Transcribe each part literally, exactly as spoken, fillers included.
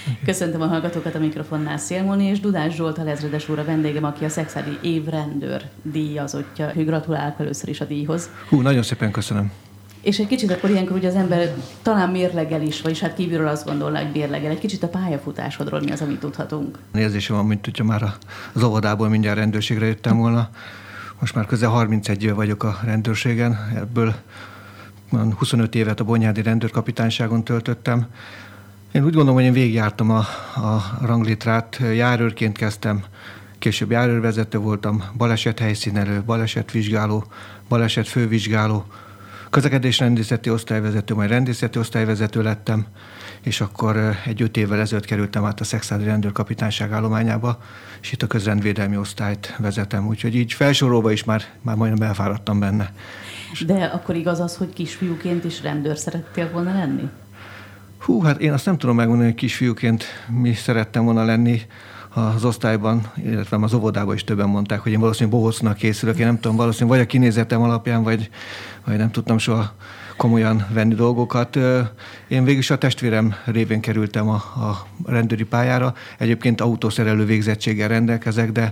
Köszöntöm a hallgatókat, a mikrofonnál Szélmoni, és Dudás Zsolt, a ezredes úr a vendégem, aki a Szekszárdi évrendőr díjazottja. Gratulálok először is a díjhoz. Hú, nagyon szépen köszönöm. És egy kicsit akkor ilyenkor ugye az ember talán mérlegel is, vagyis hát kívülről azt gondolná, hogy mérlegel. Egy kicsit a pályafutásodról mi az, amit tudhatunk? Érzésem van, mint hogyha már az óvodából mindjárt rendőrségre jöttem volna. Most már közel harmincegy éve vagyok a rendőrségen, ebből huszonöt évet a Bonyhádi rendőrkapitányságon töltöttem. Én úgy gondolom, hogy én végigjártam a, a ranglétrát, járőrként kezdtem, később járőrvezető voltam, baleset helyszínelő, balesetvizsgáló, baleset fővizsgáló, közlekedésrendészeti osztályvezető, majd rendészeti osztályvezető lettem, és akkor egy öt évvel ezelőtt kerültem át a Szekszárdi rendőrkapitányság állományába, és itt a közrendvédelmi osztályt vezetem, úgyhogy így felsorolva is már, már majdnem elfáradtam benne. De akkor igaz az, hogy kisfiúként is rendőr szerettél volna lenni? Hú, hát én azt nem tudom megmondani, hogy kisfiúként mi szerettem volna lenni az osztályban, illetve az óvodában is többen mondták, hogy én valószínűleg bohócnak készülök, én nem tudom, valószínűleg vagy a kinézetem alapján, vagy, vagy nem tudtam soha komolyan venni dolgokat. Én végülis a testvérem révén kerültem a, a rendőri pályára. Egyébként autószerelő végzettséggel rendelkezek, de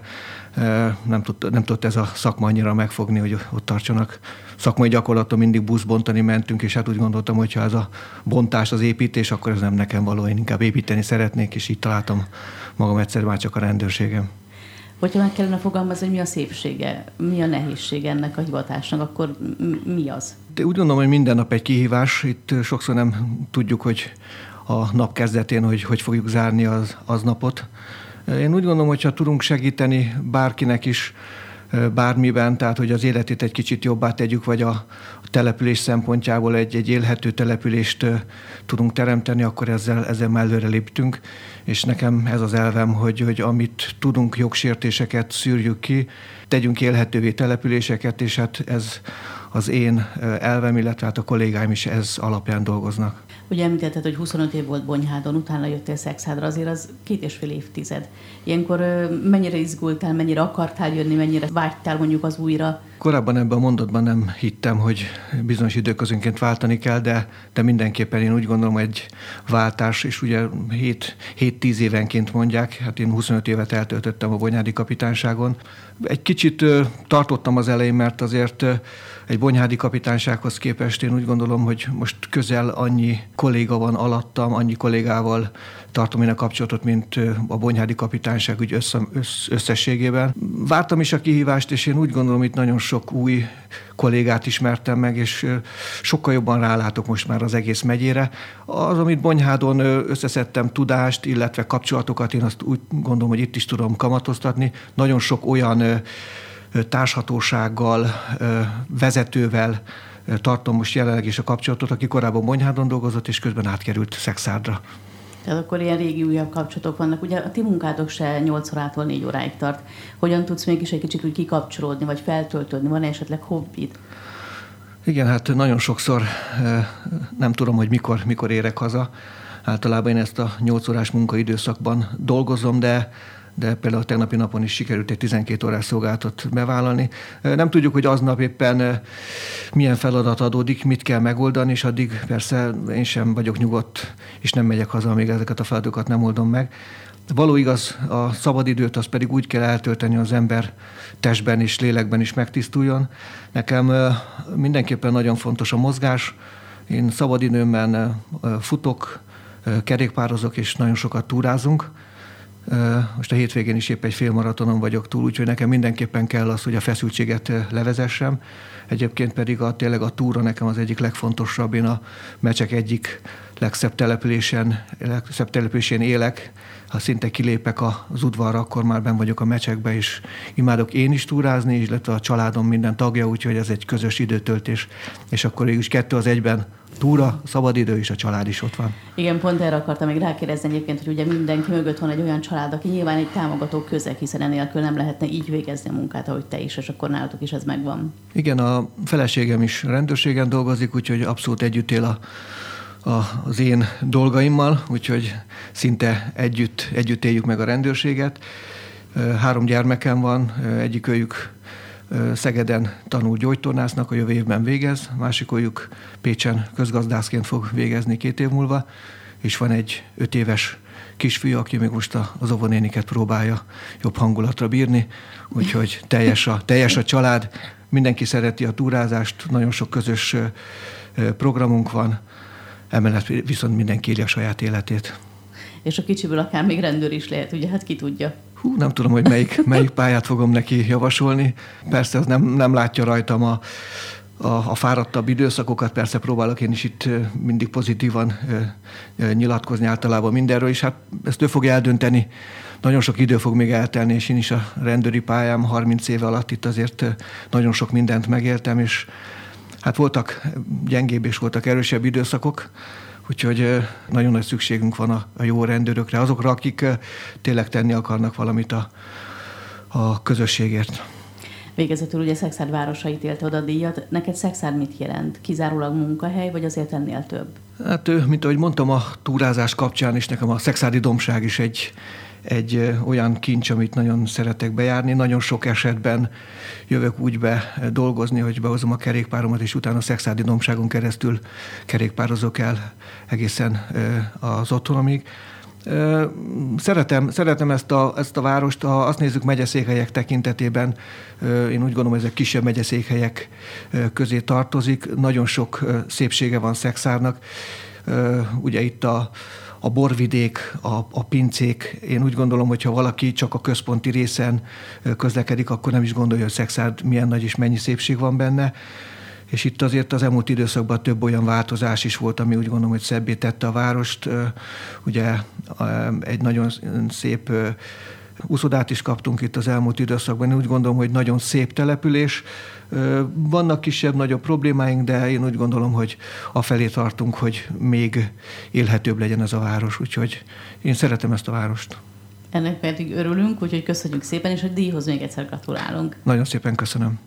nem tudott, nem tudott ez a szakma annyira megfogni, hogy ott tartsanak. Szakmai gyakorlaton mindig buszt bontani mentünk, és hát úgy gondoltam, hogy ha ez a bontás, az építés, akkor ez nem nekem való, én inkább építeni szeretnék, és így találtam magam egyszer már csak a rendőrségem. Hogyha meg kellene fogalmazni, hogy mi a szépsége, mi a nehézsége ennek a hivatásnak, akkor mi az? De úgy gondolom, hogy minden nap egy kihívás. Itt sokszor nem tudjuk, hogy a nap kezdetén, hogy hogy fogjuk zárni az, az napot. Én úgy gondolom, hogyha tudunk segíteni bárkinek is bármiben, tehát hogy az életét egy kicsit jobbá tegyük, vagy a, a település szempontjából egy, egy élhető települést tudunk teremteni, akkor ezzel, ezzel már előre léptünk. És nekem ez az elvem, hogy, hogy amit tudunk, jogsértéseket szűrjük ki, tegyünk élhetővé településeket, és hát ez az én elvem, illetve hát a kollégáim is ez alapján dolgoznak. Ugye említetted, hogy huszonöt év volt Bonyhádon, utána jöttél Szekszádra, azért az két és fél évtized. Ilyenkor mennyire izgultál, mennyire akartál jönni, mennyire vágytál mondjuk az újra? Korábban ebben a mondatban nem hittem, hogy bizonyos időközönként váltani kell, de, de mindenképpen én úgy gondolom, hogy egy váltás, és ugye hét-tíz évenként mondják, hát én huszonöt évet eltöltöttem a Bonyhádi kapitányságon. Egy kicsit tartottam az elején, mert azért egy bonyhádi kapitánysághoz képest én úgy gondolom, hogy most közel annyi kolléga van alattam, annyi kollégával tartom én a kapcsolatot, mint a bonyhádi kapitányság úgy össze, össz, összességében. Vártam is a kihívást, és én úgy gondolom, itt nagyon sok új kollégát ismertem meg, és sokkal jobban rálátok most már az egész megyére. Az, amit Bonyhádon összeszedtem tudást, illetve kapcsolatokat, én azt úgy gondolom, hogy itt is tudom kamatoztatni. Nagyon sok olyan társhatósággal, vezetővel tartom most jelenleg is a kapcsolatot, aki korábban Bonyhádon dolgozott, és közben átkerült Szekszárdra. Tehát akkor ilyen régi újabb kapcsolatok vannak. Ugye a ti munkátok se nyolc órától négy óráig tart. Hogyan tudsz mégis egy kicsit úgy kikapcsolódni, vagy feltöltődni? Van esetleg hobbid? Igen, hát nagyon sokszor nem tudom, hogy mikor, mikor érek haza. Általában én ezt a nyolc órás munkaidőszakban dolgozom, de de például a tegnapi napon is sikerült egy tizenkét órás szolgálatot bevállalni. Nem tudjuk, hogy aznap éppen milyen feladat adódik, mit kell megoldani, és addig persze én sem vagyok nyugodt, és nem megyek haza, amíg ezeket a feladatokat nem oldom meg. Való igaz, a szabadidőt az pedig úgy kell eltölteni, az ember testben és lélekben is megtisztuljon. Nekem mindenképpen nagyon fontos a mozgás. Én szabadidőmben futok, kerékpározok, és nagyon sokat túrázunk. Most a hétvégén is épp egy félmaratonon vagyok túl, úgyhogy nekem mindenképpen kell az, hogy a feszültséget levezessem. Egyébként pedig a, tényleg a túra nekem az egyik legfontosabb. Én a Mecsek egyik legszebb településen, legszebb településén élek. Ha szinte kilépek az udvarra, akkor már benn vagyok a Mecsekbe, és imádok én is túrázni, illetve a családom minden tagja, úgyhogy ez egy közös időtöltés. És akkor végül is kettő az egyben, túra, szabadidő és a család is ott van. Igen, pont erre akartam még rákérdezni egyébként, hogy ugye mindenki mögött van egy olyan család, aki nyilván egy támogató közeg, hiszen enélkül nem lehetne így végezni a munkát, ahogy te is, és akkor nálatok is ez megvan. Igen, a feleségem is rendőrségen dolgozik, úgyhogy abszolút együtt él a az én dolgaimmal, úgyhogy szinte együtt, együtt éljük meg a rendőrséget. Három gyermekem van, egyikőjük Szegeden tanul gyógytornásznak, a jövő évben végez, másikőjük Pécsen közgazdászként fog végezni két év múlva, és van egy öt éves kisfiú, aki még most az óvonéniket próbálja jobb hangulatra bírni, úgyhogy teljes a, teljes a család, mindenki szereti a túrázást, nagyon sok közös programunk van, emellett viszont mindenki éli a saját életét. És a kicsiből akár még rendőr is lehet, ugye, hát ki tudja. Hú, nem tudom, hogy melyik, melyik pályát fogom neki javasolni. Persze az nem, nem látja rajtam a, a, a fáradtabb időszakokat, persze próbálok én is itt mindig pozitívan nyilatkozni általában mindenről, és hát ezt ő fog eldönteni. Nagyon sok idő fog még eltelni, és én is a rendőri pályám harminc éve alatt itt azért nagyon sok mindent megéltem, és hát voltak gyengébb és voltak erősebb időszakok, úgyhogy nagyon nagy szükségünk van a, a jó rendőrökre, azokra, akik tényleg tenni akarnak valamit a, a közösségért. Végezetül ugye Szekszárd városa ítélte oda a díjat. Neked Szekszárd mit jelent? Kizárólag munkahely, vagy azért ennél több? Hát, mint ahogy mondtam, a túrázás kapcsán is nekem a szekszárdi dombság is egy, egy olyan kincs, amit nagyon szeretek bejárni. Nagyon sok esetben jövök úgy be dolgozni, hogy behozom a kerékpáromat, és utána a szekszárdi dombságon keresztül kerékpározok el egészen az otthonomig. Szeretem, szeretem ezt a, ezt a várost, ha azt nézzük megyeszékhelyek tekintetében, én úgy gondolom, hogy ezek kisebb megyeszékhelyek közé tartozik. Nagyon sok szépsége van Szekszárdnak. Ugye itt a, a borvidék, a, a pincék, én úgy gondolom, hogy ha valaki csak a központi részen közlekedik, akkor nem is gondolja, hogy Szekszárd milyen nagy és mennyi szépség van benne. És itt azért az elmúlt időszakban több olyan változás is volt, ami úgy gondolom, hogy szebbé tette a várost. Ugye egy nagyon szép úszodát is kaptunk itt az elmúlt időszakban. Én úgy gondolom, hogy nagyon szép település. Vannak kisebb-nagyobb problémáink, de én úgy gondolom, hogy afelé tartunk, hogy még élhetőbb legyen ez a város. Úgyhogy én szeretem ezt a várost. Ennek pedig örülünk, úgyhogy köszönjük szépen, és a díjhoz még egyszer gratulálunk. Nagyon szépen köszönöm.